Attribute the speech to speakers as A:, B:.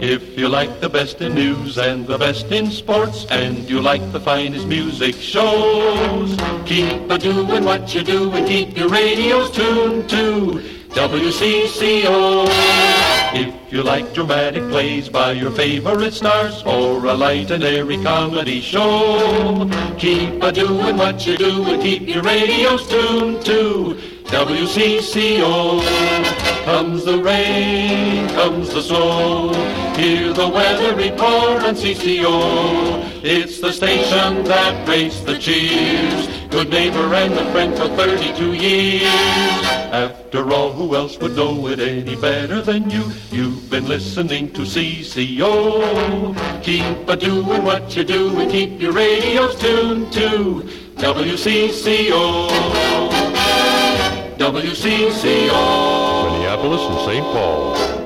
A: If you like the best in news and the best in sports, and you like the finest music shows, keep a-doing what you do and keep your radios tuned to WCCO. If you like dramatic plays by your favorite stars, or a light and airy comedy show, keep a-doing what you do and keep your radios tuned to WCCO. Comes the rain, comes the snow, hear the weather report on CCO. It's the station that raised the cheers, good neighbor and a friend for 32 years. After all, who else would know it any better than you? You've been listening to CCO. Keep a-doing what you do and keep your radios tuned to WCCO. WCCO.
B: Minneapolis and St. Paul.